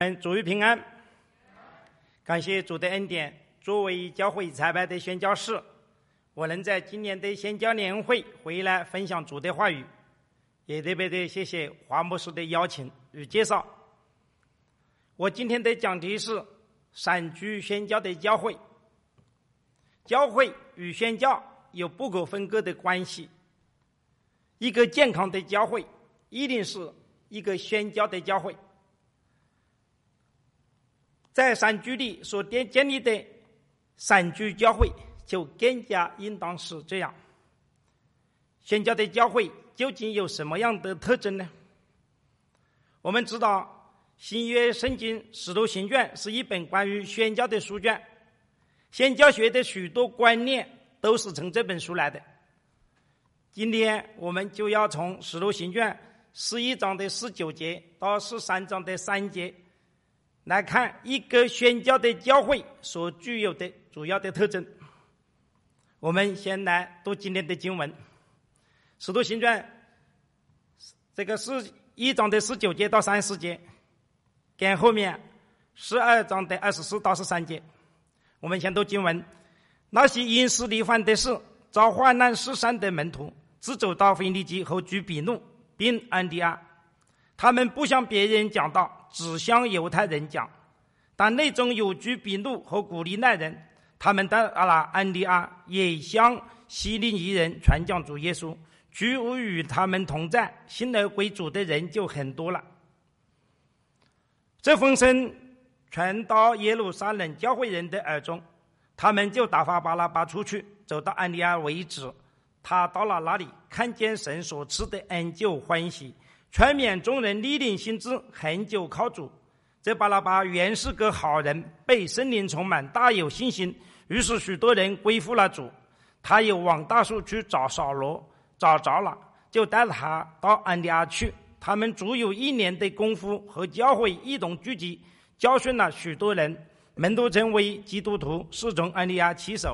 主与平安，感谢主的恩典。作为教会裁判的宣教士，我能在今年的宣教年会回来分享主的话语，也特别的谢谢华牧师的邀请与介绍。我今天的讲题是散居宣教的教会。教会与宣教有不可分割的关系。一个健康的教会一定是一个宣教的教会。在散居里所建立的散居教会就更加应当是这样。宣教的教会究竟有什么样的特征呢？我们知道新约圣经使徒行传是一本关于宣教的书卷，宣教学的许多观念都是从这本书来的。今天我们就要从使徒行传11章的19节到13章的3节来看一个宣教的教会所具有的主要的特征。我们先来读今天的经文，使徒行传这个11章的19节到30节，跟后面12章的24到13节。我们先读经文。那些因势利犯的事遭患难失散的门徒，只走到腓尼基和居比路并安提阿。他们不向别人讲道，只向犹太人讲。但内中有居比路和古利奈人，他们到了安提阿，也向希利尼人传讲主耶稣。居与他们同在，信而归主的人就很多了。这风声传到耶路撒冷教会人的耳中，他们就打发巴拉巴出去，走到安提阿为止。他到了那里，看见神所赐的恩，就欢喜，劝勉众人立定心志，恒久靠主。这巴拉巴原是个好人，被圣灵充满，大有信心，于是许多人归附了主。他又往大树去找扫罗，找着了，就带他到安提阿去。他们足有1年的功夫，和教会一同聚集，教训了许多人，门徒成为基督徒，是从安提阿起手。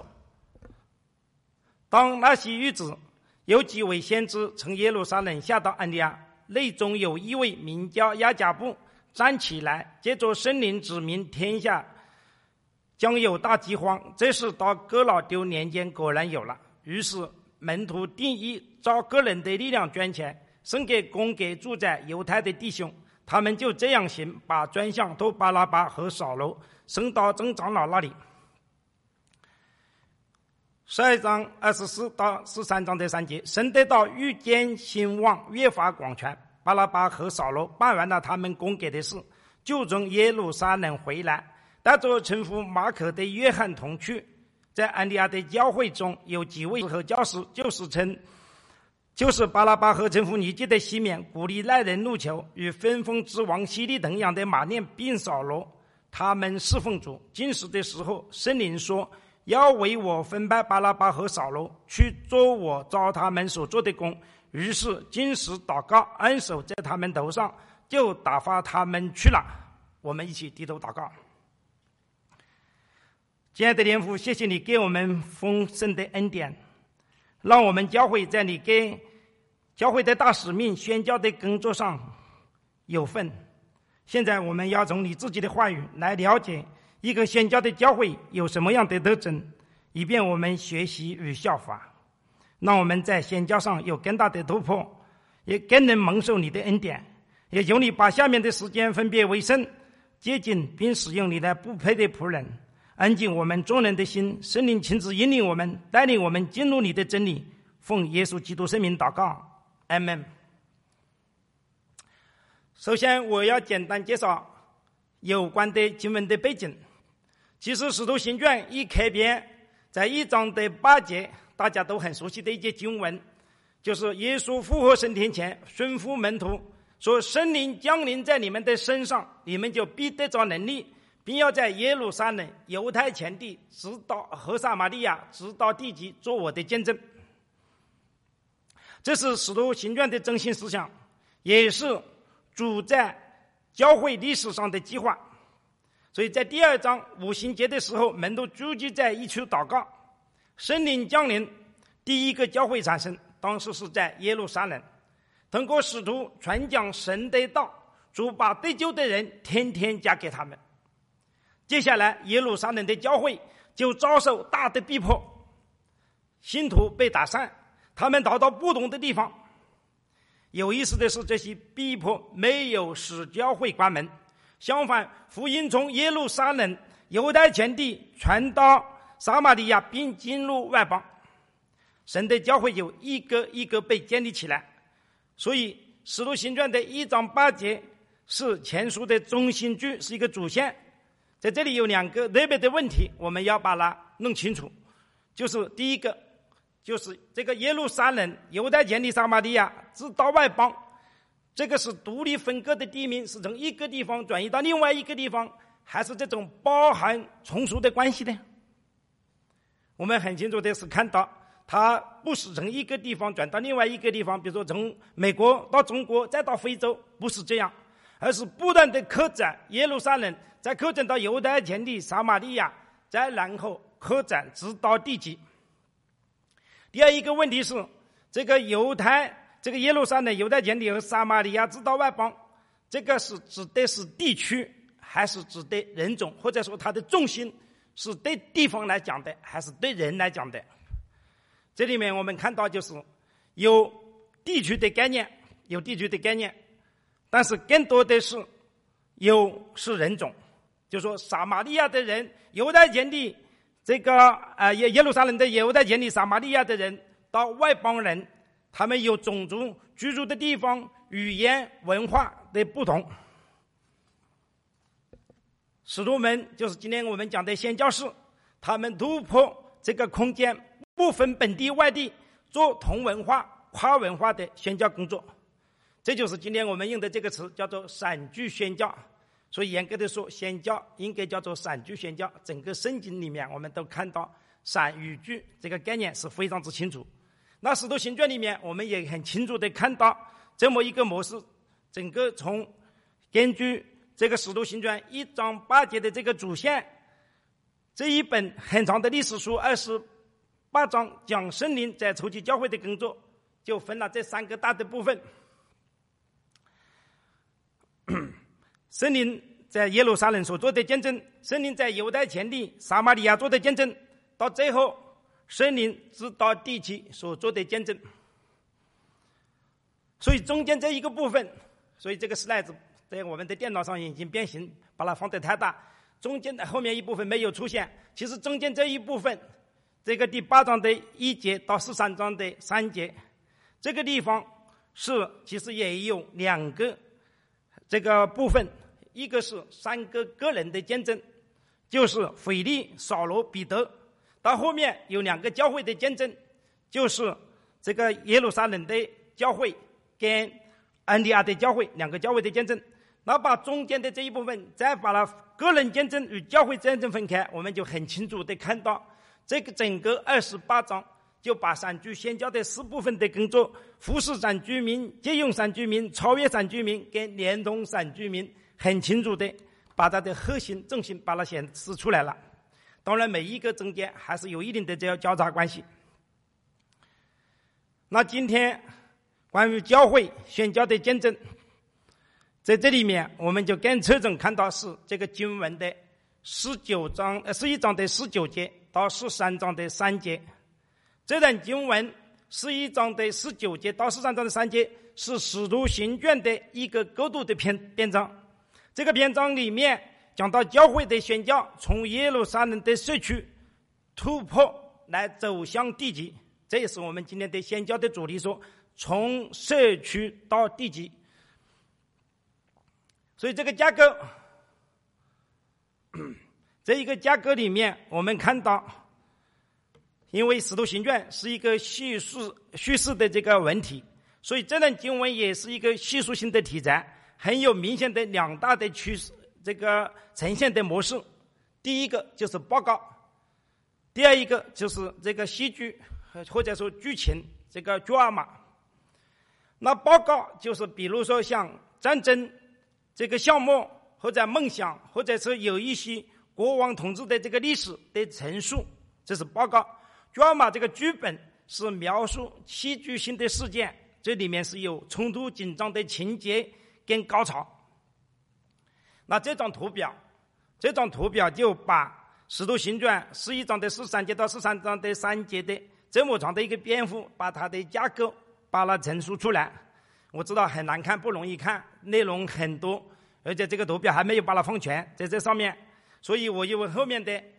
当那些日子，有几位先知从耶路撒冷下到安提阿，内中有一位名叫亚迦布，站起来，借着圣灵指明天下将有大饥荒。这事到哥老丢年间果然有了。于是门徒定义照个人的力量捐钱，送给供给住在犹太的弟兄。他们就这样行，把专项都巴拉巴和扫罗送到总长老那里。12章24到13章的3节，神的道愈渐兴旺，越发广传。巴拉巴和扫罗办完了他们供给的事，就从耶路撒冷回来，带着称呼马可的约翰同去。在安提阿的教会中有几位和教师，就是巴拉巴和称呼尼基的西缅、古利奈人路求与分封之王希利等样的马念并扫罗。他们侍奉主。禁食的时候，圣灵说要为我分派巴拉巴和扫罗去做我照他们所做的工。于是禁食祷告，按手在他们头上，就打发他们去了。我们一起低头祷告。亲爱的天父，谢谢你给我们丰盛的恩典，让我们教会在你给教会的大使命宣教的工作上有份。现在我们要从你自己的话语来了解一个宣教的教会有什么样的特征，以便我们学习与效法，让我们在宣教上有更大的突破，也更能蒙受你的恩典。也求你把下面的时间分别为圣，接近并使用你的不配的仆人，安静我们众人的心，圣灵亲自引领我们，带领我们进入你的真理。奉耶稣基督圣名祷告，阿们。首先我要简单介绍有关的经文的背景。其实使徒行传一开篇，在1章的8节，大家都很熟悉的一节经文，就是耶稣复活升天前吩咐门徒说，圣灵降临在你们的身上，你们就必得着能力，并要在耶路撒冷、犹太全地直到和撒玛利亚直到地极做我的见证。这是使徒行传的中心思想，也是主在教会历史上的计划。所以在第2章五旬节的时候，门徒聚集在一处祷告，圣灵降临，第一个教会产生，当时是在耶路撒冷。通过使徒传讲神的道， 主把得救的人天天加给他们。接下来耶路撒冷的教会就遭受大的逼迫，信徒被打散，他们逃到不同的地方。有意思的是，这些逼迫没有使教会关门，相反，福音从耶路撒冷犹太全地传到撒玛利亚，并进入外邦，神的教会就一个一个被建立起来。所以使徒行传的1章8节是前书的中心句，是一个主线。在这里有2个特别的问题，我们要把它弄清楚。就是第一个，就是这个耶路撒冷犹太全地撒玛利亚直到外邦，这个是独立分割的地名，是从一个地方转移到另外一个地方，还是这种包含从属的关系呢？我们很清楚的是看到，它不是从一个地方转到另外一个地方，比如说从美国到中国再到非洲，不是这样，而是不断的扩展耶路撒冷，再扩展到犹太全地撒玛利亚，再然后扩展直到地极。第二一个问题是，这个耶路撒冷犹太全地和撒玛利亚直到外邦，这个是指的是地区，还是指的人种，或者说它的重心是对地方来讲的，还是对人来讲的？这里面我们看到就是有地区的概念，但是更多的是人种，就说撒玛利亚的人，犹太全地这个耶路撒冷的犹太全地撒玛利亚的人到外邦人，他们有种族居住的地方、语言、文化的不同。使徒们就是今天我们讲的宣教士，他们突破这个空间，不分本地外地，做同文化、跨文化的宣教工作。这就是今天我们用的这个词，叫做散居宣教。所以严格的说，宣教应该叫做散居宣教。整个圣经里面我们都看到散与居这个概念是非常之清楚。那使徒行传里面我们也很清楚的看到这么一个模式，整个从根据这个使徒行传1章8节的这个主线，这一本很长的历史书28章讲圣灵在初期教会的工作，就分了这3个大的部分。圣灵在耶路撒冷所做的见证，圣灵在犹太全地撒玛利亚做的见证，到最后圣灵直到地极所做的见证。所以中间这一个部分，所以这个 slide 在我们的电脑上已经变形，把它放得太大，中间的后面一部分没有出现。其实中间这一部分，这个第8章的1节到13章的3节，这个地方是其实也有2个这个部分，一个是3个个人的见证，就是腓力、扫罗、彼得，到后面有2个教会的见证，就是这个耶路撒冷的教会跟安提阿的教会，2个教会的见证。那把中间的这一部分再把它个人见证与教会见证分开，我们就很清楚的看到这个整个28章就把散居宣教的4部分的工作，服侍散居民、借用散居民、超越散居民跟连同散居民，很清楚的把它的核心重心把它显示出来了。当然每一个中间还是有一定的这交叉关系。那今天关于教会宣教的见证，在这里面我们就更侧重看到是这个经文的11章的19节到13章的3节。这段经文11章的19节到13章的3节是使徒行传的一个过渡的篇章。这个篇章里面讲到教会的宣教从耶路撒冷的社区突破来走向地极，这也是我们今天的宣教的主题，说从社区到地极。所以这个架构，这一个架构里面我们看到，因为使徒行传是一个叙事的这个文体，所以这段经文也是一个叙述性的题材，很有明显的2大的趋势，这个呈现的模式。第一个就是报告，第二一个就是这个戏剧或者说剧情，这个drama。那报告就是比如说像战争这个项目，或者梦想，或者是有一些国王统治的这个历史的陈述，这是报告。drama这个剧本是描述戏剧性的事件，这里面是有冲突紧张的情节跟高潮。 那这张图表就把使徒行传11章的13节到13章的3节的这么长的一个篇幅，把它的架构把它陈述出来。我知道很难看，不容易看，内容很多，而且这个图表还没有把它放全在这上面，所以我用后面的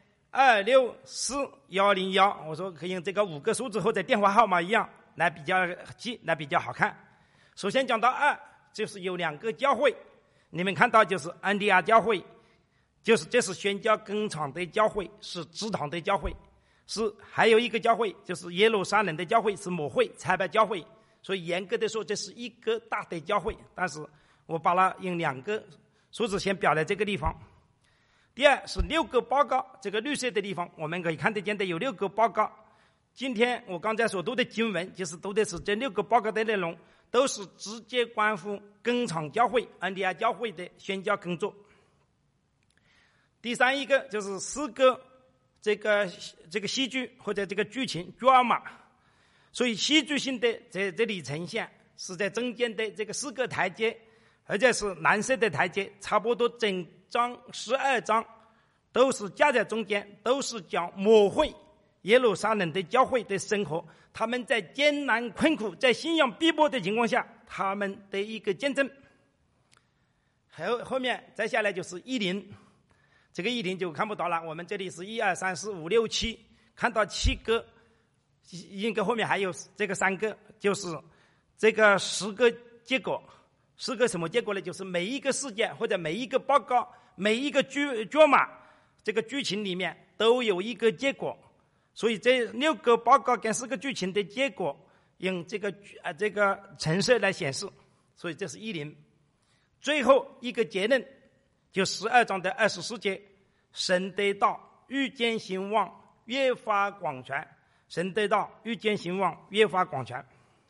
264101，我说可以用这个5个数字或者电话号码一样来比较记，来比较好看。首先讲到2，就是有2个教会，你们看到就是安提阿教会，这是宣教工厂的教会，是支堂的教会，还有一个教会就是耶路撒冷的教会，是母会参拜教会。所以严格的说，这是一个大的教会，但是我把它用2个数字先表在这个地方。第二是6个报告，这个绿色的地方我们可以看得见的有6个报告。今天我刚才所读的经文，就是读的是这6个报告的内容，都是直接关乎工厂教会安提阿教会的宣教工作。第三一个就是4个这个戏剧或者这个剧情 drama， 所以戏剧性的这里呈现是在中间的这个4个台阶，而且是蓝色的台阶，差不多整章12章都是夹在中间，都是讲母会耶路撒冷的教会的生活，他们在艰难困苦，在信仰逼迫的情况下，他们的一个见证。后面再下来就是10，这个10就看不到了，我们这里是1、2、3、4、5、6、7，看到7个，应该后面还有这个3个，就是这个10个结果。10个什么结果呢？就是每一个事件或者每一个报告，每一个剧码，这个剧情里面都有一个结果。所以这6个报告跟4个剧情的结果用这个橙色来显示，所以这是10。最后一个结论就12章的24节，神的道日渐兴旺，越发广传。神的道日渐兴旺，越发广传。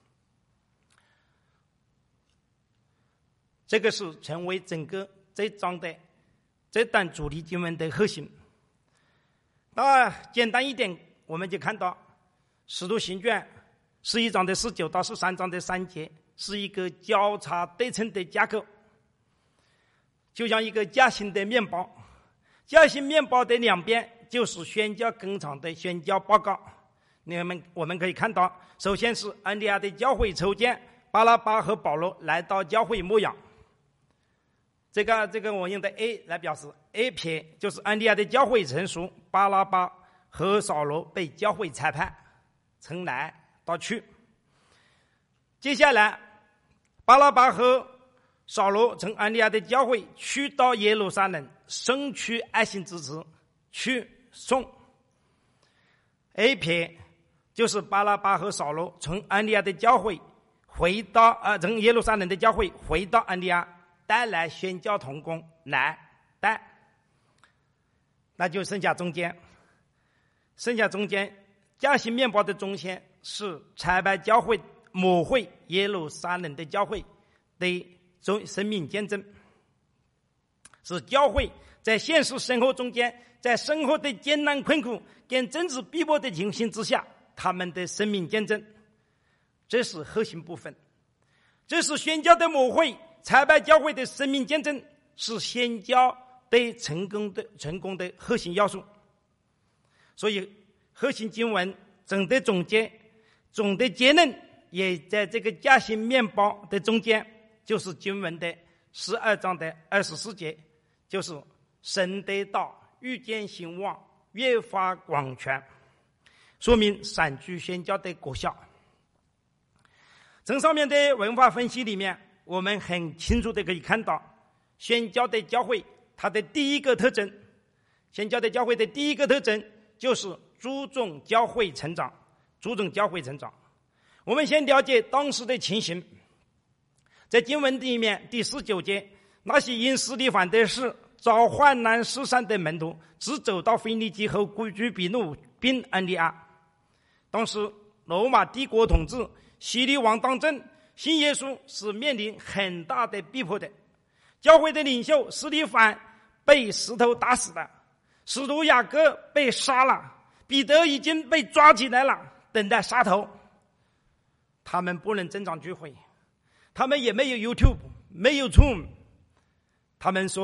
这个是成为整个这章的这段主题经文的核心。那简单一点，我们就看到使徒行传11章的19到13章的3节是一个交叉对称的架构，就像一个夹心的面包，夹心面包的2边就是宣教工厂的宣教报告。我们可以看到，首先是安提阿的教会筹建，巴拉巴和保罗来到教会牧养。这个我用的 A 来表示 ，A 撇就是安提阿的教会成熟，巴拉巴和扫罗被教会裁判，从来到去。接下来，巴拉巴和扫罗从安提阿的教会去到耶路撒冷，送去爱心之子，去送。A 撇就是巴拉巴和扫罗从安提阿的教会回到从耶路撒冷的教会回到安提阿，带来宣教同工来带，那就剩下中间夹心面包的中间是参拜教会母会耶路撒冷的教会的生命见证，是教会在现实生活中间，在生活的艰难困苦跟政治逼迫的情形之下，他们的生命见证，这是核心部分。这是宣教的母会参拜教会的生命见证，是宣教的成功的核心要素。所以核心经文总的总结论也在这个夹心面包的中间，就是经文的12章的24节，就是神的道日渐兴旺，越发广传，说明散居宣教的果效。从上面的文化分析里面，我们很清楚的可以看到，宣教的教会它的第一个特征，宣教的教会的第一个特征就是注重教会成长。我们先了解当时的情形，在经文里面第19节，那些因司提反的事遭患难失散的门徒，只走到腓尼基和居居比路并安提阿。当时罗马帝国统治，希律王当政，信耶稣是面临很大的逼迫的。教会的领袖司提反被石头打死了，使徒雅各被杀了，彼得已经被抓起来了，等待杀头。他们不能增长聚会，他们也没有 YouTube， 没有 Zoom， 他们说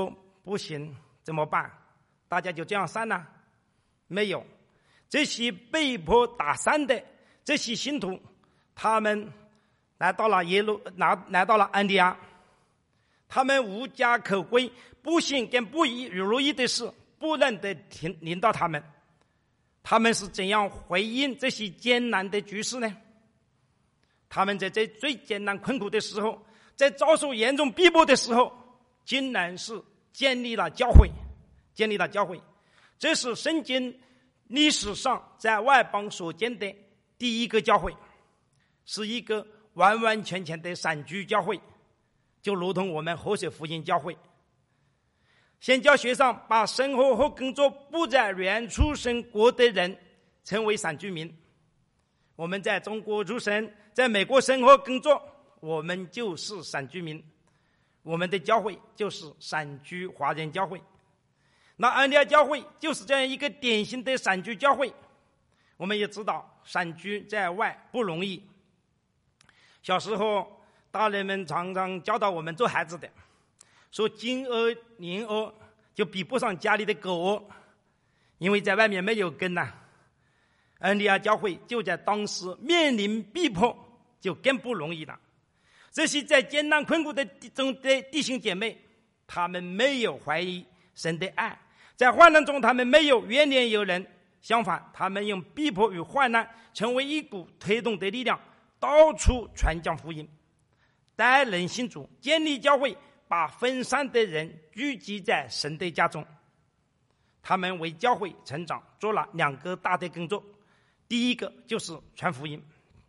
不行怎么办？大家就这样散了？没有，这些被迫打散的这些信徒，他们来到了安提阿，他们无家可归，不幸跟不如意的事不能得临到他们。他们是怎样回应这些艰难的局势呢？他们在这最艰难困苦的时候，在遭受严重逼迫的时候，竟然是建立了教会。这是圣经历史上在外邦所建的第一个教会，是一个完完全全的散居教会，就如同我们和谐福音教会。宣教学上把生活和工作不在原出生国的人称为散居民。我们在中国出生，在美国生活工作，我们就是散居民。我们的教会就是散居华人教会。那安提阿教会就是这样一个典型的散居教会。我们也知道散居在外不容易，小时候大人们常常教导我们做孩子的，说金鹅银鹅就比不上家里的狗鹅，因为在外面没有根啊。安提阿教会就在当时面临逼迫，就更不容易了。这些在艰难困苦的弟兄姐妹，他们没有怀疑神的爱，在患难中他们没有怨念尤人，相反，他们用逼迫与患难成为一股推动的力量，到处传讲福音，带人信主，建立教会，把分散的人聚集在神的家中。他们为教会成长做了2个大的工作，第一个就是传福音。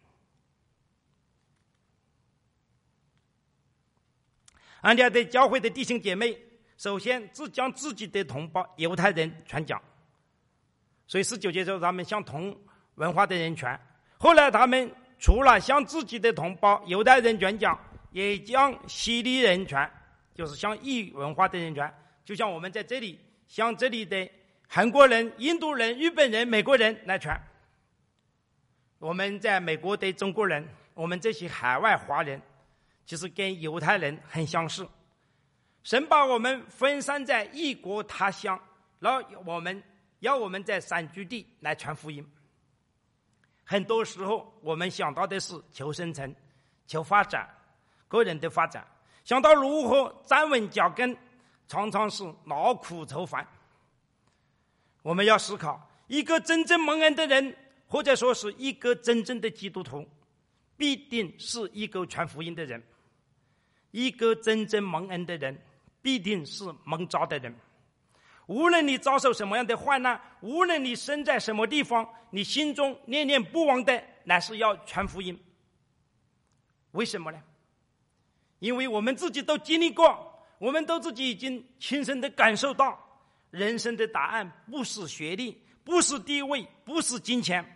安提阿的教会的弟兄姐妹，首先只将自己的同胞犹太人传讲，所以19节时候他们向同文化的人传。后来他们除了向自己的同胞犹太人传讲，也将希利人传，就是向异文化的人传。就像我们在这里向这里的韩国人、印度人、日本人、美国人来传。我们在美国的中国人，我们这些海外华人其实跟犹太人很相似。神把我们分散在异国他乡，然后要我们在散居地来传福音。很多时候我们想到的是求生存、求发展，个人的发展，想到如何站稳脚跟，常常是劳苦愁烦。我们要思考，一个真正蒙恩的人，或者说是一个真正的基督徒，必定是一个传福音的人。一个真正蒙恩的人，必定是蒙召的人。无论你遭受什么样的患难，无论你身在什么地方，你心中念念不忘的乃是要传福音。为什么呢？因为我们自己都经历过，我们都自己已经亲身的感受到，人生的答案不是学历，不是地位，不是金钱，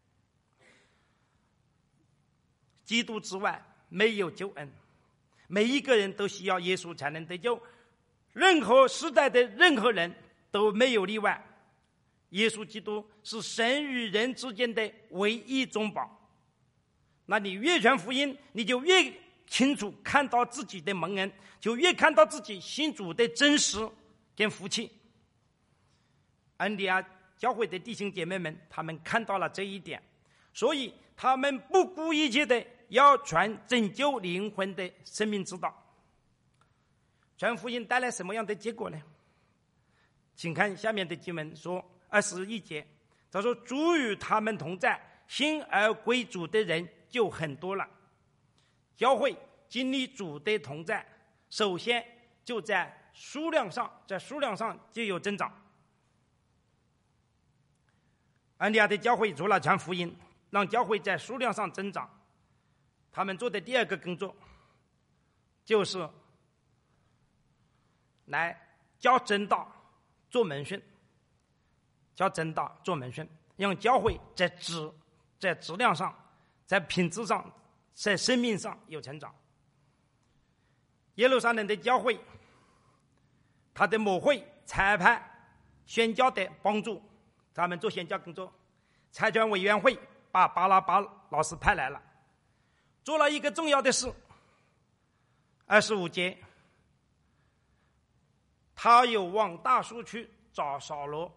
基督之外没有救恩。每一个人都需要耶稣才能得救，任何时代的任何人都没有例外。耶稣基督是神与人之间的唯一中保。那你越传福音，你就越清楚看到自己的蒙恩，就越看到自己信主的真实跟福气。安提阿教会的弟兄姐妹们，他们看到了这一点，所以他们不顾一切的要传拯救灵魂的生命之道。传福音带来什么样的结果呢？请看下面的经文说21节，他说主与他们同在，信而归主的人就很多了。教会经历主的同在，首先就在数量上就有增长。安提阿的教会除了传福音，让教会在数量上增长，他们做的第2个工作就是来教真道做门训，让教会在质量上，在品质上，在生命上有成长。耶路撒冷的教会，他的母会裁派宣教的帮助他们做宣教工作，财权委员会把巴拉巴老师派来了，做了一个重要的事。25节， 他又往大树去找扫罗。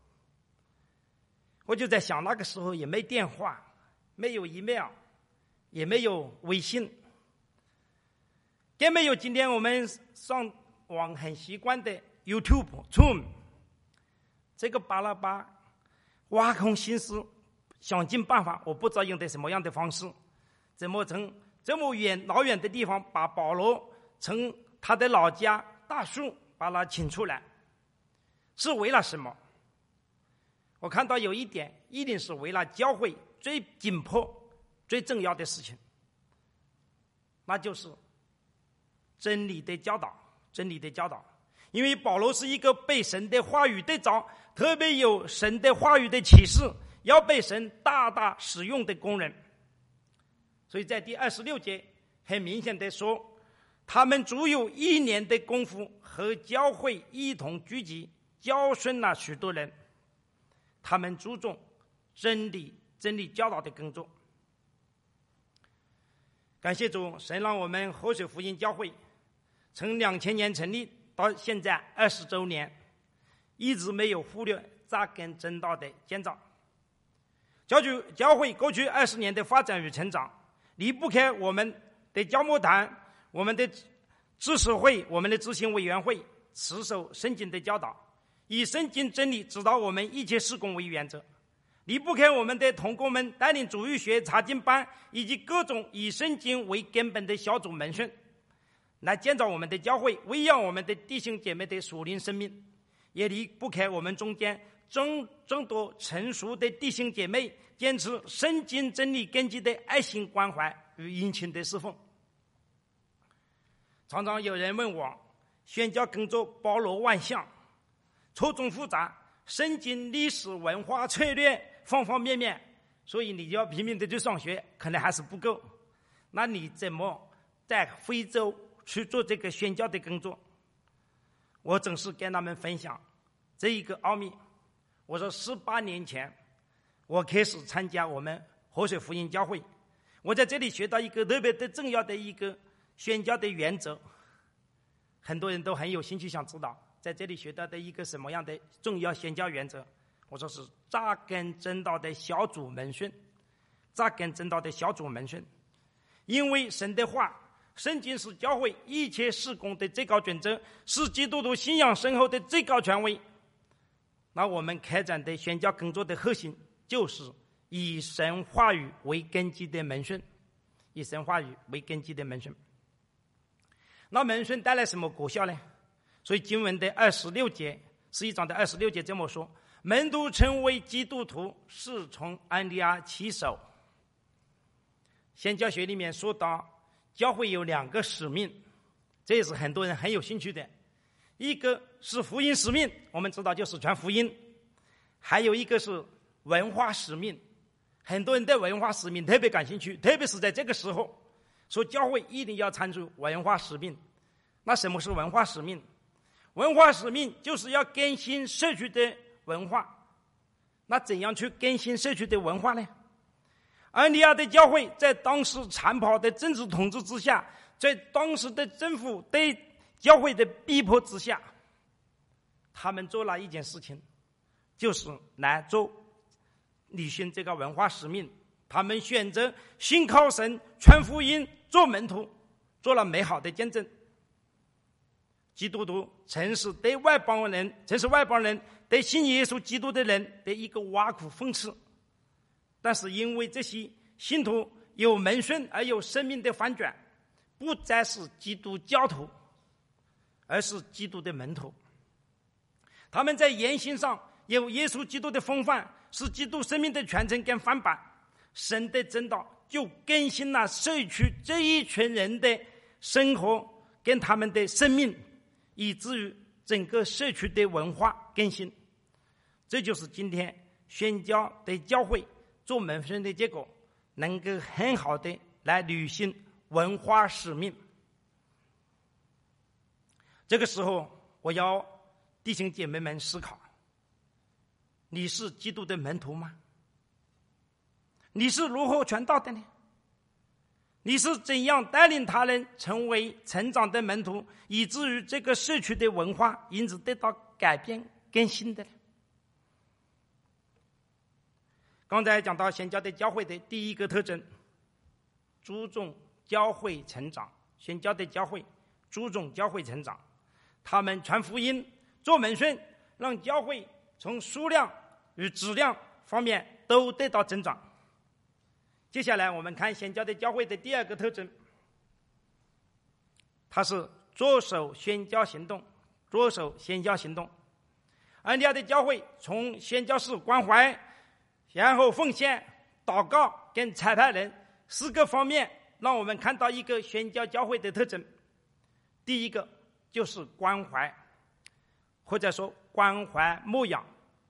我就在想，那个时候也没电话，没有 email， 也没有微信，更没有今天我们上网很习惯的 YouTube、Zoom。 这个巴拉巴挖空心思想尽办法，我不知道用的什么样的方式，怎么从这么老远的地方把保罗从他的老家大树把他请出来，是为了什么？我看到有一点，一定是为了教会最紧迫最重要的事情，那就是真理的教导。真理的教导，因为保罗是一个被神的话语得着，特别有神的话语的启示，要被神大大使用的工人。所以在第26节很明显的说，他们足有1年的功夫和教会一同聚集，教训了许多人。他们注重真理教导的工作。感谢主，神让我们河水福音教会从2000年成立到现在20周年，一直没有忽略扎根真道的建造。教会过去20年的发展与成长，离不开我们的教牧团、我们的知识会、我们的执行委员会持守圣经的教导，以圣经真理指导我们一切事工为原则，离不开我们的同工们带领主日学、查经班以及各种以圣经为根本的小组门训，来建造我们的教会，喂养我们的弟兄姐妹的属灵生命。也离不开我们中间众多成熟的弟兄姐妹坚持圣经真理根基的爱心关怀与殷勤的侍奉。常常有人问我，宣教工作包罗万象，错综复杂，圣经、历史、文化、策略方方面面，所以你要拼命的去上学，可能还是不够。那你怎么在非洲去做这个宣教的工作？我总是跟他们分享这一个奥秘。我说18年前我开始参加我们河水福音教会，我在这里学到一个特别的重要的一个宣教的原则，很多人都很有兴趣想知道在这里学到的一个什么样的重要宣教原则。我说是扎根真道的小组门训。扎根真道的小组门训，因为神的话，圣经是教会一切事工的最高准则，是基督徒信仰深厚的最高权威。那我们开展的宣教工作的核心就是以神话语为根基的门训，以神话语为根基的门训。那门训带来什么果效呢？所以经文的26节，11章的26节这么说：门徒成为基督徒是从安提阿起手。宣教学里面说到教会有2个使命，这也是很多人很有兴趣的。一个是福音使命，我们知道就是传福音；还有一个是文化使命，很多人对文化使命特别感兴趣，特别是在这个时候，说教会一定要参与文化使命。那什么是文化使命？文化使命就是要更新社区的文化。那怎样去更新社区的文化呢？安提阿的教会在当时残暴的政治统治之下，在当时的政府对教会的逼迫之下，他们做了一件事情，就是来履行这个文化使命。他们选择信靠神、传福音、做门徒，做了美好的见证。基督徒曾是外邦人对信耶稣基督的人的一个挖苦讽刺，但是因为这些信徒有门训而有生命的反转，不再是基督教徒，而是基督的门徒。他们在言行上有耶稣基督的风范，是基督生命的传承跟翻版。神的真道就更新了社区这一群人的生活跟他们的生命，以至于整个社区的文化更新。这就是今天宣教的教会做门训的结果，能够很好的来履行文化使命。这个时候我要弟兄姐妹们思考，你是基督的门徒吗？你是如何传道的呢？ 你是怎样带领他人成为成长的门徒，以至于这个社区的文化因此得到改变更新的呢？刚才讲到宣教的教会的第一个特征，注重教会成长。宣教的教会注重教会成长，他们传福音、做门训，让教会从数量与质量方面都得到增长。接下来我们看宣教的教会的第二个特征，它是着手宣教行动。着手宣教行动，安提阿的教会从宣教士关怀，然后奉献、祷告跟差派人4个方面，让我们看到一个宣教教会的特征。第一个就是关怀，或者说关怀牧养。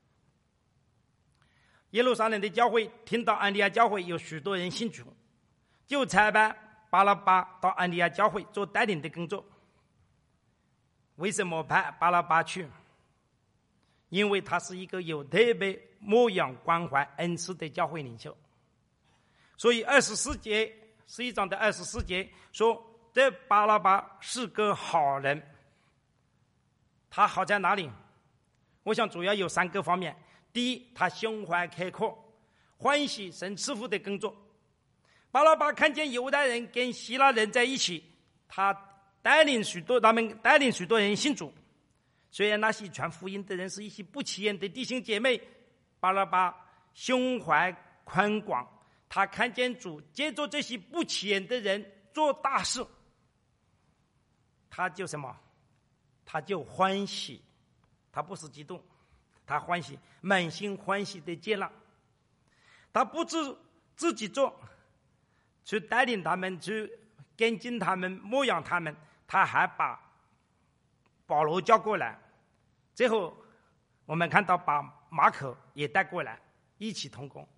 耶路撒冷的教会听到安提阿教会有许多人信主，就差派巴拉巴到安提阿教会做带领的工作。为什么派巴拉巴去？因为他是一个有特别牧养关怀恩赐的教会领袖。所以14节11章的24节说，这巴拉巴是个好人。他好在哪里？我想主要有3个方面。第一，他胸怀开阔，欢喜神赐福的工作。巴拉巴看见犹太人跟希腊人在一起，他带领许多人信主。虽然那些传福音的人是一些不起眼的弟兄姐妹，巴拉巴胸怀宽广，他看见主借着这些不起眼的人做大事，他就什么？他就欢喜，他不是激动，他欢喜，满心欢喜的接纳。他不止自己做，去带领他们，去跟进他们，牧养他们，他还把保罗叫过来，最后我们看到把马可也带过来，一起同工。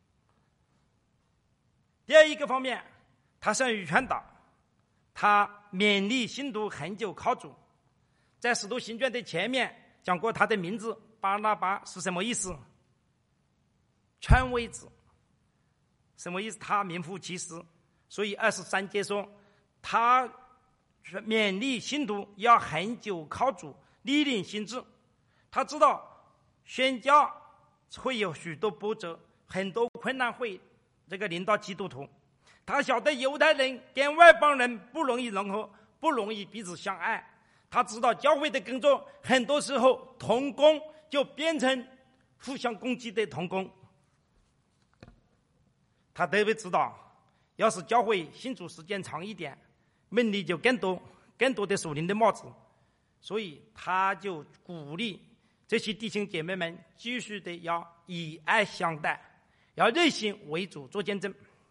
第二一个方面，他善于传导，他勉励信徒恒久靠主。在使徒行传的前面讲过他的名字巴拿巴是什么意思？权威子，什么意思？他名副其实。所以23节说，他勉励信徒要恒久靠主，立定心志。他知道宣教会有许多波折，很多困难会临到基督徒。他晓得犹太人跟外邦人不容易融合，不容易彼此相爱。他知道教会的工作很多时候同工就变成互相攻击的同工。他特别知道，要是教会信主时间长一点，问题就更多的属灵的帽子。所以他就鼓励这些弟兄姐妹们继续的要以爱相待，要热心为主做见证。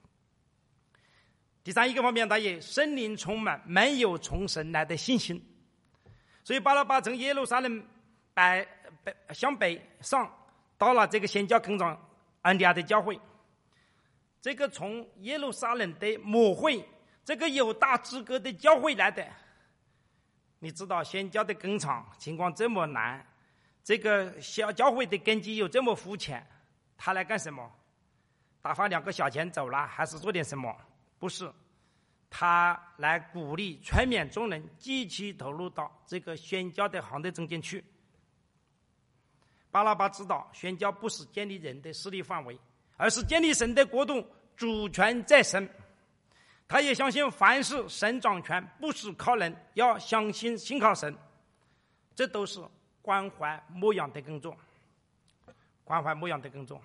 第三一个方面，他也圣灵充满，没有从神来的信心。所以巴拉巴从耶路撒冷向北上，到了这个宣教工厂安提阿的教会。这个从耶路撒冷的母会，这个有大资格的教会来的。你知道宣教的工厂情况这么难，这个小教会的根基又这么肤浅，他来干什么？打发2个小钱走了，还是做点什么？不是，他来鼓励劝勉众人积极投入到这个宣教的行列中间去。巴拉巴知道宣教不是建立人的势力范围，而是建立神的国度，主权在神。他也相信凡事神掌权，不是靠人，要相信信靠神。这都是关怀牧养的工作，关怀牧养的工作。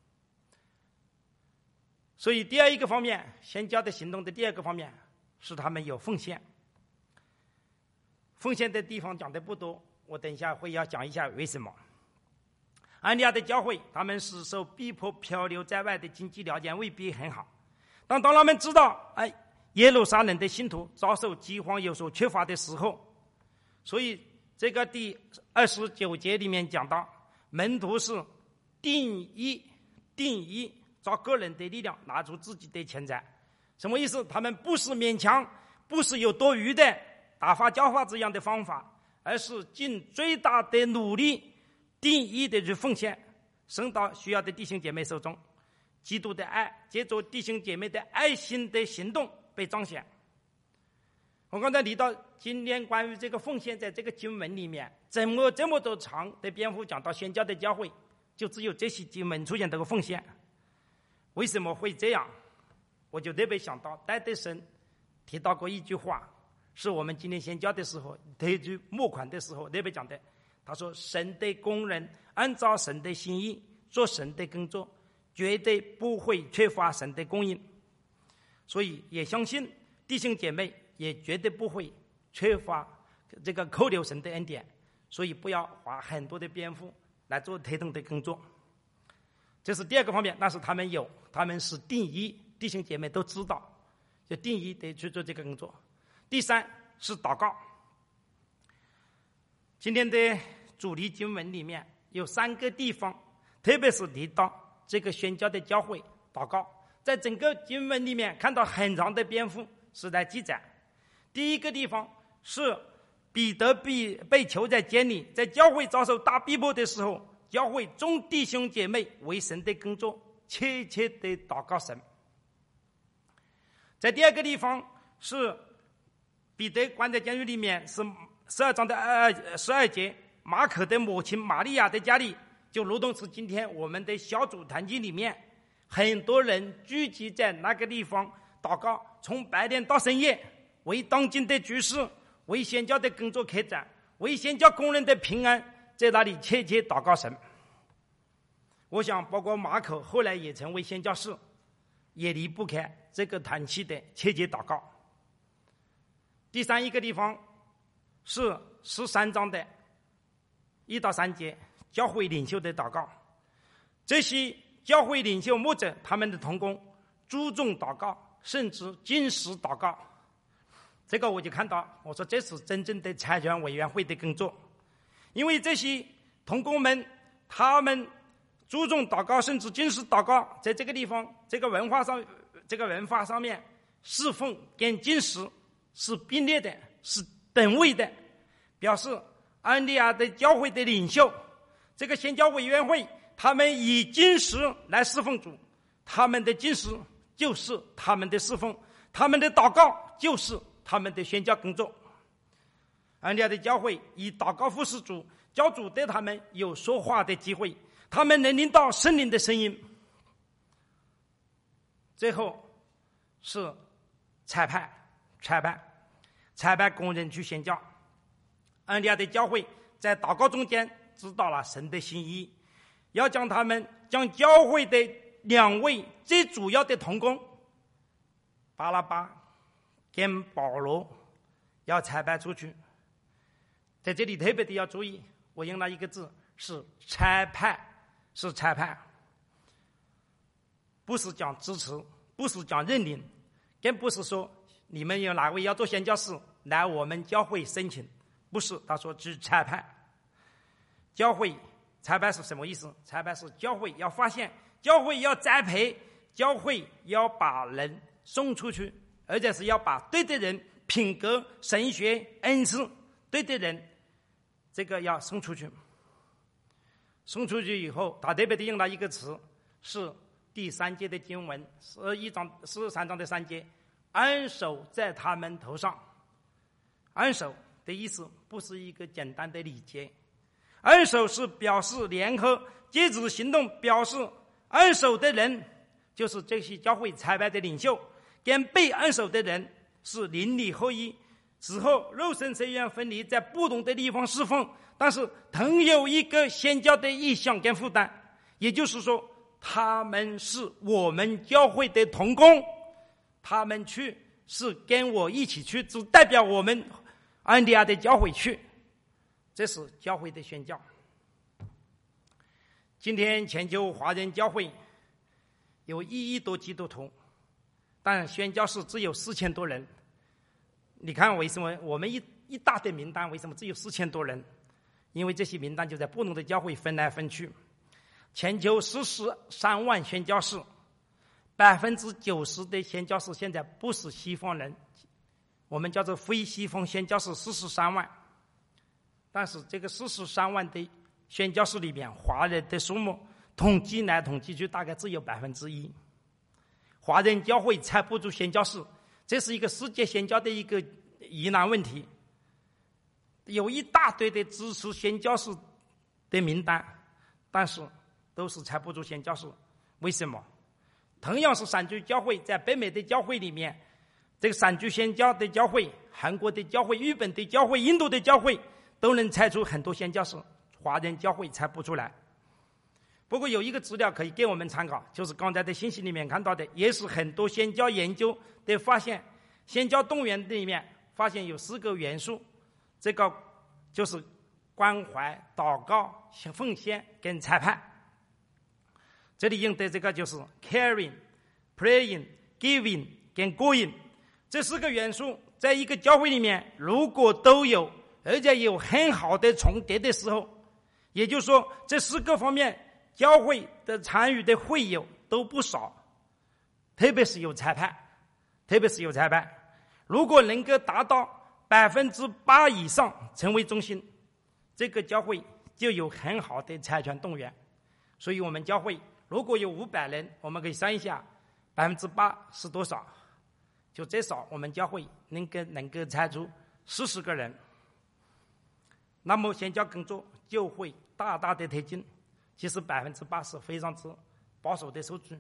所以第二一个方面，宣教的行动的第二个方面是他们有奉献。奉献的地方讲的不多，我等一下会要讲一下为什么。安提阿的教会，他们是受逼迫漂流在外的经济条件未必很好，当他们知道耶路撒冷的信徒遭受饥荒有所缺乏的时候，所以这个第29节里面讲到，门徒是定义照个人的力量拿出自己的钱财。什么意思？他们不是勉强，不是有多余的打发教化这样的方法，而是尽最大的努力定义的去奉献，送到需要的弟兄姐妹手中。基督的爱，借着弟兄姐妹的爱心的行动， 被彰显。我刚才提到今天关于这个奉献，在这个经文里面这么多长的篇幅讲到宣教的教会，就只有这些经文出现这个奉献。为什么会这样？我就特别想到戴德生提到过一句话，是我们今天宣教的时候特别募款的时候特别讲的。他说，神的工人按照神的心意做神的工作，绝对不会缺乏神的供应。所以也相信弟兄姐妹也绝对不会缺乏这个扣留神的恩典，所以不要花很多的篇幅来做推动的工作。这是第二个方面，但是他们是定义，弟兄姐妹都知道，就定义的去做这个工作。第三是祷告。今天的主题经文里面有3个地方，特别是提到这个宣教的教会祷告，在整个经文里面看到很长的篇幅是在记载。第一个地方是彼得被囚在监里，在教会遭受大逼迫的时候，教会众弟兄姐妹为神的工作切切地祷告神。在第二个地方是彼得关在监狱里面，是12章的12节，马可的母亲玛利亚的家里，就如同是今天我们的小组团契里面，很多人聚集在那个地方祷告，从白天到深夜，为当今的局势，为宣教的工作开展，为宣教工人的平安，在那里切切祷告神。我想包括马可后来也成为宣教士，也离不开这个团契的切切祷告。第三一个地方是13章的1到3节，教会领袖的祷告。这些教会领袖牧者他们的同工注重祷告，甚至禁食祷告。这个我就看到，我说这是真正的财权委员会的工作。因为这些同工们他们注重祷告，甚至禁食祷告，在这个地方这个文化上面，侍奉跟禁食是并列的，是等位的，表示安利亚的教会的领袖，这个宣教委员会，他们以禁食来侍奉主，他们的禁食就是他们的侍奉，他们的祷告就是他们的宣教工作。安利亚的教会以祷告服侍主，教主对他们有说话的机会，他们能听到圣灵的声音。最后是差派工人去宣教。安利亚的教会在祷告中间知道了神的心意，要将教会的2位最主要的同工巴拉巴跟保罗要差派出去。在这里特别的要注意，我用了一个字，是差派，不是讲支持，不是讲认领，更不是说你们有哪位要做宣教士来我们教会申请，不是，他说只差派。教会差派是什么意思？差派是教会要发现，教会要栽培，教会要把人送出去，而且是要把对的人，品格、神学、恩赐对的人，这个要送出去。送出去以后，他特别的用了一个词，是第3节的经文43章的3节，安守在他们头上。安守的意思不是一个简单的礼节，安守是表示联合，借此行动表示安守的人就是这些教会差派的领袖，跟被安守的人是邻里合一，之后肉身虽然分离，在不同的地方侍奉，但是同有一个宣教的意向跟负担，也就是说他们是我们教会的同工，他们去是跟我一起去，只代表我们安利亚的教会去，这是教会的宣教。今天全球华人教会有1亿多基督徒，但宣教士只有4000多人。你看为什么我们一大的名单为什么只有4000多人？因为这些名单就在不同的教会分来分去。全球43万宣教士，90%的宣教士现在不是西方人，我们叫做非西方宣教士43万。但是这个43万的宣教士里面，华人的数目统计来统计去大概只有1%。华人教会才不足宣教士， 这是一个世界宣教的一个疑难问题。有一大堆的支持宣教士的名单，但是都是踩不住宣教士。为什么？同样是散居教会，在北美的教会里面，这个散居宣教的教会、韩国的教会、日本的教会、印度的教会都能踩出很多宣教士，华人教会踩不出来。不过有一个资料可以给我们参考，就是刚才的信息里面看到的，也是很多宣教研究的发现，宣教动员里面发现有4个元素，这个就是关怀、祷告、奉献跟裁判。这里用的这个就是 caring、praying、giving 跟 going， 这4个元素在一个教会里面如果都有，而且有很好的重叠的时候，也就是说这4个方面教会的参与的会友都不少，特别是有裁判，如果能够达到8%以上成为中心，这个教会就有很好的财权动员。所以我们教会如果有500人，我们可以算一下 8% 是多少，就至少我们教会能够裁出40个人，那么宣教工作就会大大的推进。其实8%是非常之保守的数据。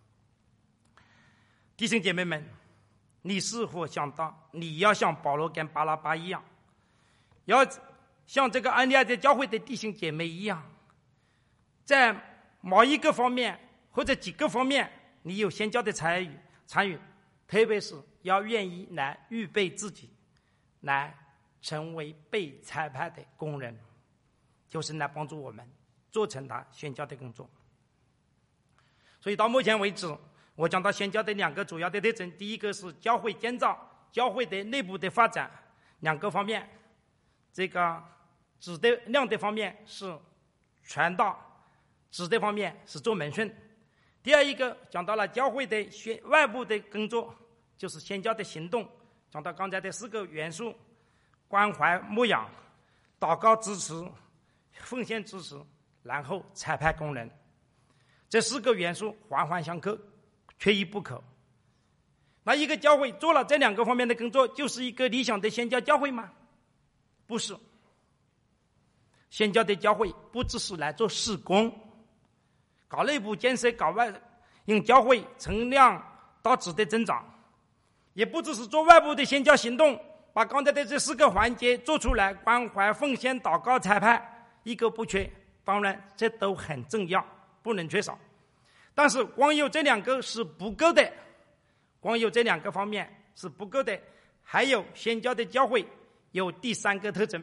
弟兄姐妹们，你是否想到你要像保罗跟巴拉巴一样，要像这个安利亚的教会的弟兄姐妹一样，在某一个方面或者几个方面你有宣教的参与，特别是要愿意来预备自己，来成为被裁判的工人，就是来帮助我们做成他宣教的工作。所以到目前为止，我讲到宣教的2个主要的特征，第一个是教会建造，教会的内部的发展，2个方面，这个质的量的方面是传道，质的方面是做门训。第二一个讲到了教会的外部的工作，就是宣教的行动，讲到刚才的4个元素：关怀、牧养、祷告支持、奉献支持，然后裁判工人。这4个元素环环相扣，缺一不可。那一个教会做了这2个方面的工作，就是一个理想的宣教教会吗？不是。宣教的教会不只是来做事工，搞内部建设，搞用教会从量到质的增长，也不只是做外部的宣教行动，把刚才的这4个环节做出来，关怀、奉献、祷告、裁判，一个不缺。当然这都很重要，不能缺少，但是光有这2个是不够的，光有这2个方面是不够的。还有宣教的教会有第3个特征，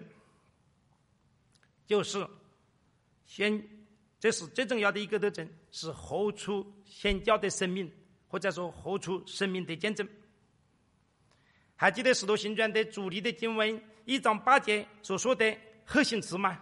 就是这是最重要的一个特征，是活出宣教的生命，或者说活出生命的见证。还记得使徒行传的主力的经文1章8节所说的核心词吗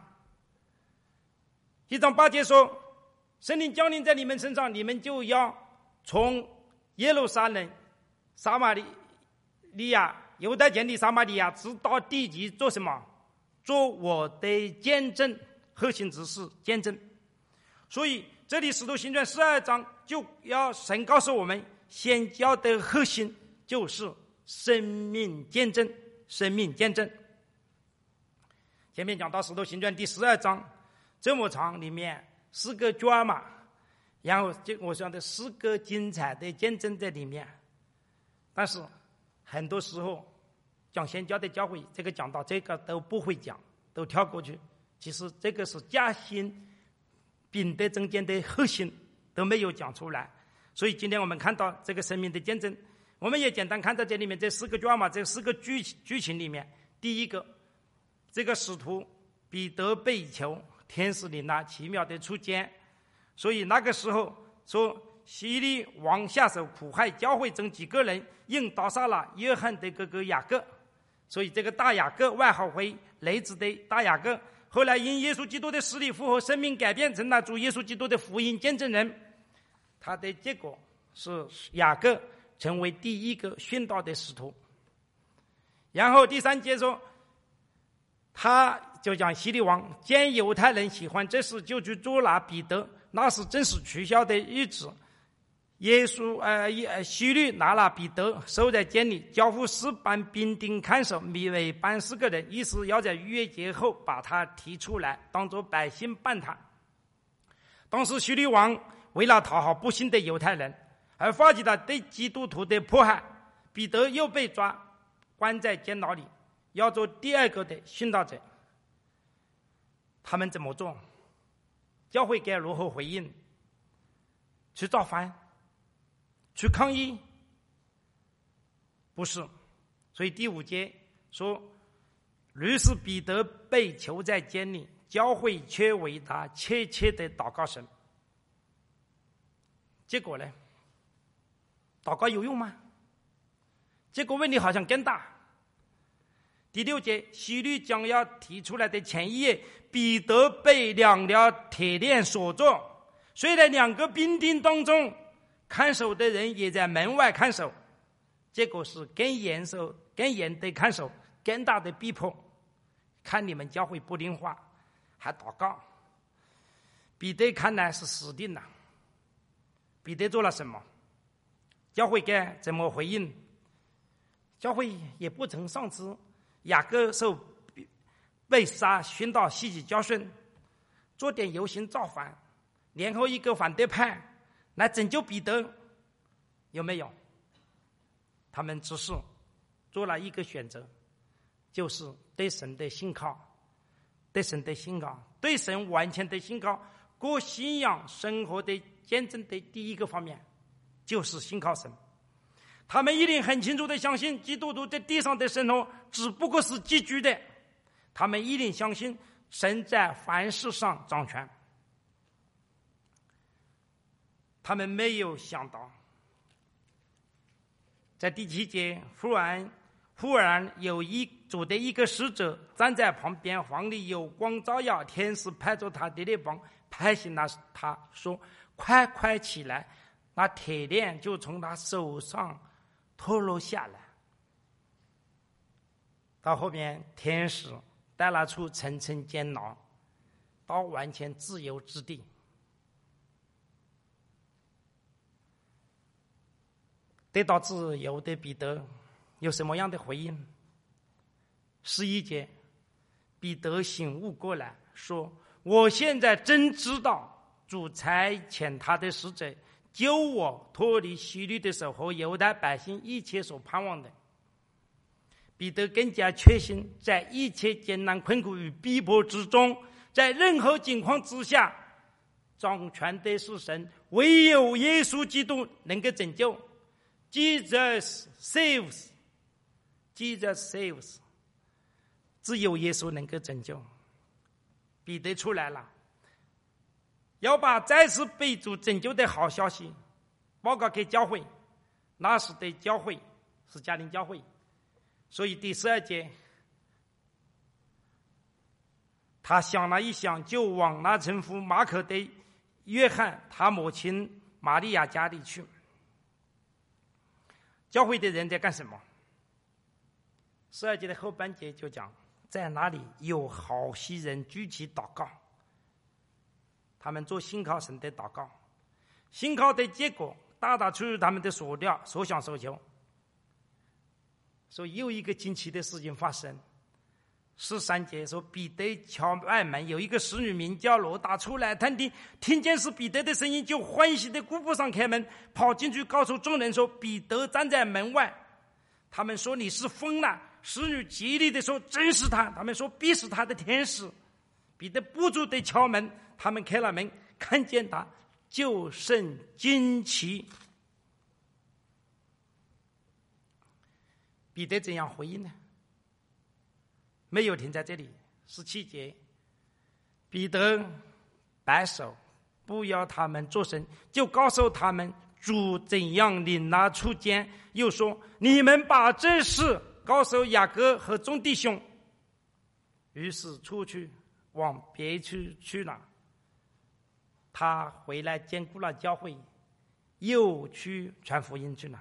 ？1章8节说，圣灵降临在你们身上，你们就要从耶路撒冷、撒玛利亚、犹太全地、撒玛利亚直到地极做什么？做我的见证。核心词是见证。所以这里使徒行传12章就要神告诉我们，宣教的核心就是生命见证。生命见证。前面讲到使徒行传第12章这么长，里面4个卷嘛，然后我讲的4个精彩的见证在里面。但是很多时候讲宣教的教会，这个讲到这个都不会讲，都跳过去。其实这个是加薪饼的中间的核心都没有讲出来。所以今天我们看到这个生命的见证，我们也简单看到这里面这4个卷嘛，这4个剧情里面，第一个，这个使徒彼得被囚，天使领了奇妙的出监，所以那个时候说希律王下手苦害教会中几个人，硬刀杀了约翰的哥哥雅各，所以这个大雅各外号为雷子的大雅各，后来因耶稣基督的死里复活，生命改变成了主耶稣基督的福音见证人。他的结果是雅各成为第一个殉道的使徒。然后第3节说，他就讲希律王见犹太人喜欢这事，就去捉拿彼得，那时正是取消的日子， 希律拿了彼得收在监里，交付4班兵丁看守，每班4个人，意思要在逾越节后把他提出来，当作百姓办他。当时希律王为了讨好不信的犹太人，而发起了对基督徒的迫害，彼得又被关在监牢里，要做第2个的殉道者。他们怎么做？教会该如何回应？去造反？去抗议？不是。所以第5节说，于是彼得被囚在监里，教会却为他切切的祷告神。结果呢？祷告有用吗？结果问题好像更大。第6节，希律将要提出来的前一夜，彼得被2条铁链锁住，虽然2个兵丁当中看守的人也在门外看守，结果是更严的看守，更大的逼迫。看你们教会不听话，还祷告，彼得看来是死定了。彼得做了什么？教会该怎么回应？教会也不曾上次雅各受被杀殉道戏剧教训，做点游行造反，联合一个反对派来拯救彼得，有没有？他们只是做了一个选择，就是对神的信靠，对神的信靠，对神完全的信靠，过信仰生活的见证的第一个方面就是信靠神。他们一定很清楚地相信基督徒在地上的生活只不过是寄居的，他们一定相信神在凡事上掌权。他们没有想到，在第7节，忽然有主的一个使者站在旁边，房里有光照耀，天使拍着他的脸膀，拍醒了他，说：快快起来！那铁链就从他手上脱落下来。到后面，天使带他出层层监牢，到完全自由之地。得到自由的彼得有什么样的回应？11节，彼得醒悟过来，说：我现在真知道主差遣他的使者救我脱离希律的手和犹太百姓一切所盼望的。彼得更加确信，在一切艰难困苦与逼迫之中，在任何情况之下，掌权的是神，唯有耶稣基督能够拯救。 Jesus saves， Jesus saves， 只有耶稣能够拯救。彼得出来了，要把再次被主拯救的好消息报告给教会。那时的教会是家庭教会，所以第12节，他想了一想，就往那称呼马可的约翰他母亲玛利亚家里去。教会的人在干什么？12节的后半节就讲，在那里有好些人举起祷告，他们做信靠神的祷告，信靠的结果大大出于他们的所料、所想所求。所以又一个惊奇的事情发生。13节说，彼得敲外门，有一个使女名叫罗达出来探听，听见是彼得的声音，就欢喜的顾不上开门，跑进去告诉众人说，彼得站在门外。他们说，你是疯了。使女极力的说，真是他。他们说，必是他的天使。彼得不住地敲门，他们开了门，看见他，就甚惊奇。彼得怎样回应呢？没有停在这里。17节，彼得摆手，不要他们作声，就告诉他们主怎样领他出监，又说，你们把这事告诉雅各和众弟兄。于是出去往别处去了。他回来兼顾了教会，又去传福音去了。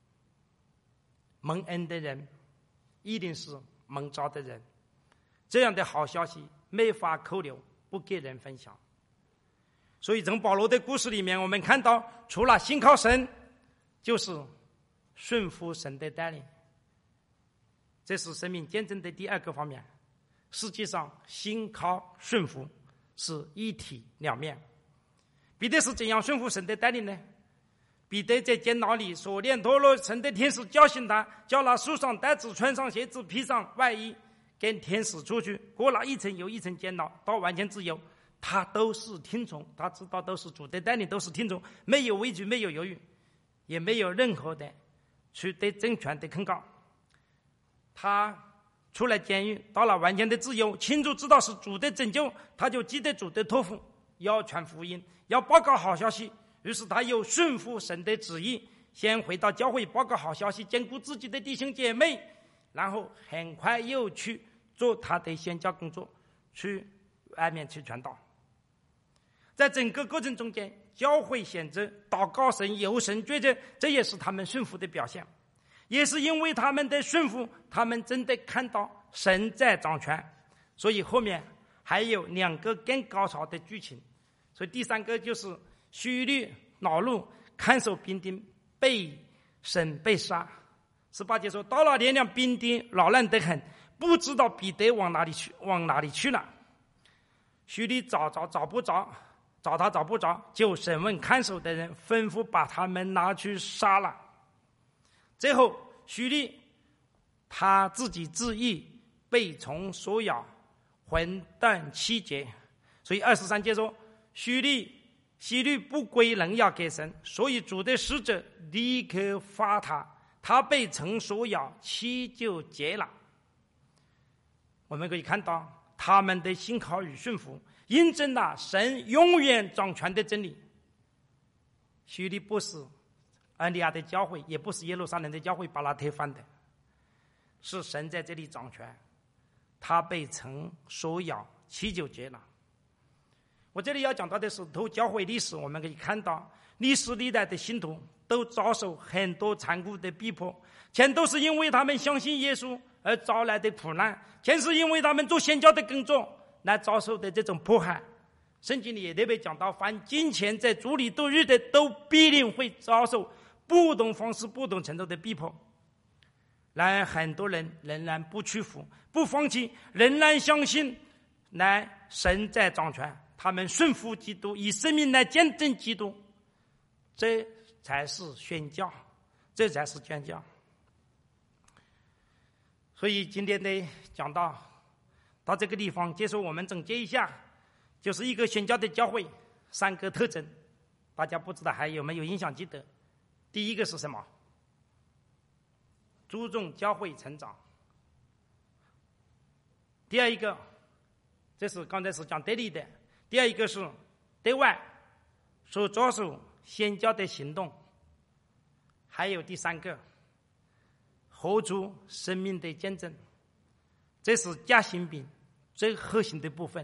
蒙恩的人一定是蒙召的人，这样的好消息没法扣留，不给人分享。 所以从保罗的故事里面，我们看到，除了信靠神，就是顺服神的带领。这是生命见证的第二个方面。实际上，信靠顺服是一体两面。彼得是怎样顺服神的带领呢？彼得在监牢里锁链脱落，神的天使叫醒他，叫那束上带子，穿上鞋子，披上外衣，跟天使出去，过了一层又一层监牢，到完全自由。他都是听从，他知道都是主的带领，都是听从，没有畏惧，没有犹豫，也没有任何的去对政权的控告。他出来监狱，到了完全的自由，清楚知道是主的拯救，他就记得主的托付，要传福音，要报告好消息。于是他又顺服神的旨意，先回到教会报告好消息，兼顾自己的弟兄姐妹，然后很快又去做他的宣教工作，去外面去传道。在整个过程中间，教会选择祷告神，由神决定，这也是他们顺服的表现。也是因为他们的顺服，他们真的看到神在掌权。所以后面还有两个更高潮的剧情。所以第三个就是须律恼怒，看守兵丁被审被杀。18节说，到了天亮，兵丁扰乱得很，不知道彼得往哪里去了。须律找不着，找不着，就审问看守的人，吩咐把他们拿去杀了。最后须律他自己自缢，被虫所咬，魂断7节。所以23节说，须律不归荣耀给神，所以主的使者立刻发他被虫所咬，7就结了。我们可以看到他们的信靠与顺服，印证了神永远掌权的真理。须律不是安提阿的教会，也不是耶路撒冷的教会把他推翻的，是神在这里掌权。他被虫所咬，7就结了。我这里要讲到的是透教会历史，我们可以看到历史历代的信徒都遭受很多残酷的逼迫，全都是因为他们相信耶稣而招来的苦难，全是因为他们做宣教的工作来遭受的这种迫害。圣经里也特别讲到，凡金钱在主里度日的，都必定会遭受不同方式不同程度的逼迫。然而很多人仍然不屈服，不放弃，仍然相信来神在掌权，他们顺服基督，以生命来见证基督，这才是宣教，这才是宣教。所以今天的讲到这个地方，接受我们总结一下，就是一个宣教的教会3个特征，大家不知道还有没有印象记得？第一个是什么？注重教会成长。第二一个，这是刚才是讲对立的。第二一个是对外所着手宣教的行动。还有第三个，活出生命的见证。这是夹心饼最核心的部分，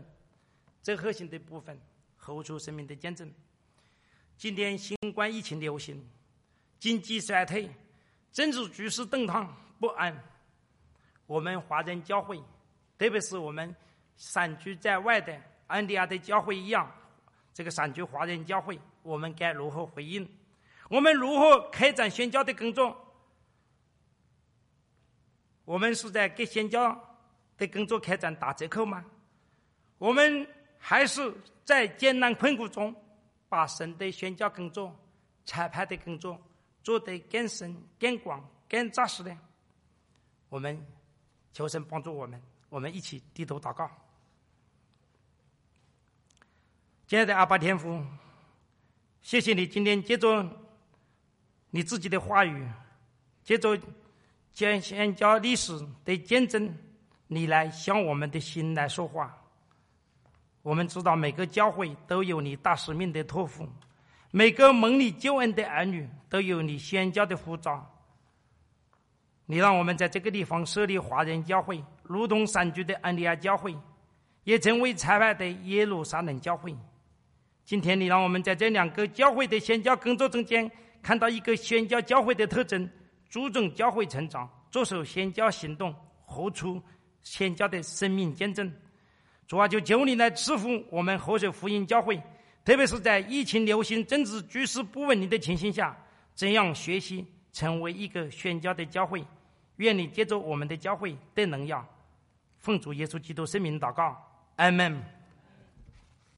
活出生命的见证。今天新冠疫情流行，经济衰退，政治局势动荡不安，我们华人教会，特别是我们散居在外的安提阿的教会一样，这个散居华人教会，我们该如何回应？我们如何开展宣教的工作？我们是在给宣教的工作开展打折扣吗？我们还是在艰难困苦中把神的宣教工作、裁判的工作做得更深、更广、更扎实呢？我们求神帮助我们，我们一起低头祷告。亲爱的阿爸天父，谢谢你今天借着你自己的话语，借着宣教历史的见证，你来向我们的心来说话。我们知道每个教会都有你大使命的托付，每个蒙你救恩的儿女都有你宣教的呼召。你让我们在这个地方设立华人教会，如同散居的安提阿教会，也成为裁判的耶路撒冷教会。今天你让我们在这2个教会的宣教工作中间看到一个宣教教会的特征，注重教会成长，着手宣教行动，活出宣教的生命见证。主啊，就求你来赐福我们活水福音教会， 特别是在疫情流行、政治局势不稳定的情形下，怎样学习成为一个宣教的教会。愿你借着我们的教会得荣耀。奉主耶稣基督圣名祷告，阿们。